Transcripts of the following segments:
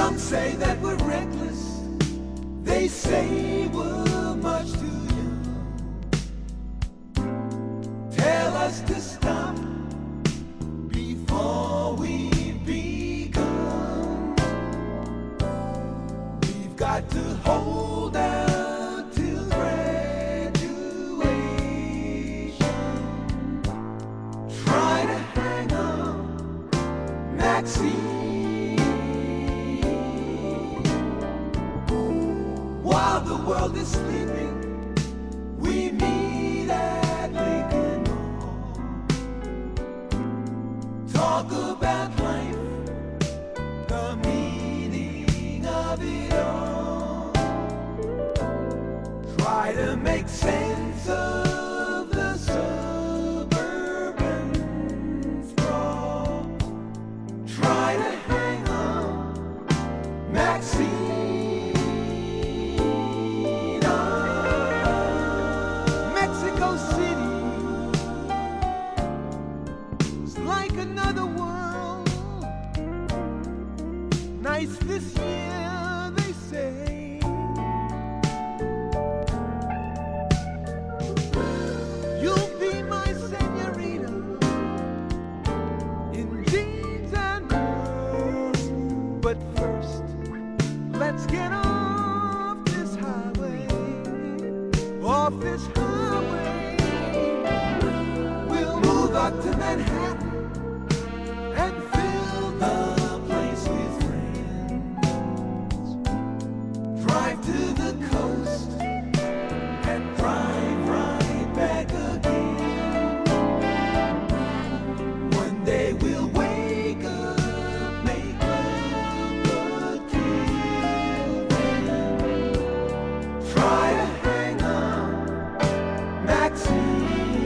Some say that we're reckless, they say we're much too young. Tell us to stop before we've begun. We've got to hold out till graduation. Try to hang on, Maxine. While the world is sleeping, we meet at Lincoln Hall. Talk about life, the meaning of it all. Try to make sense of the suburban sprawl. Try to hang on, Maxine. Another world, nice this year, they say. You'll be my senorita in jeans and pearls. But first, let's get off this highway, off this highway. We'll move up to Manhattan and fill the place with friends. Drive to the coast and drive right back again. One day we'll wake up, make love till then. Try to hang on, Maxine.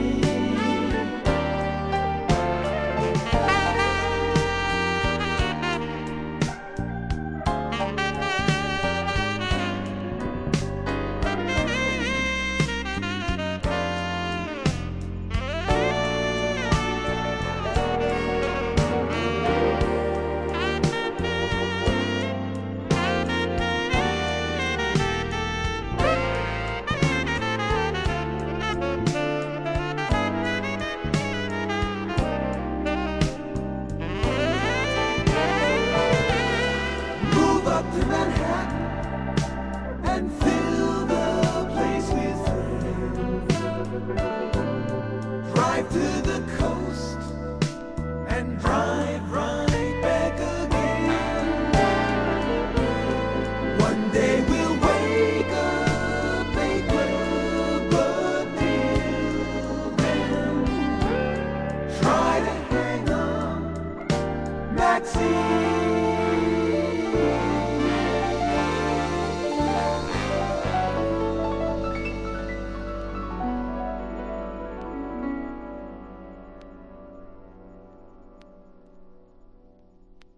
Up to Manhattan and fill the place with friends. Drive to the coast.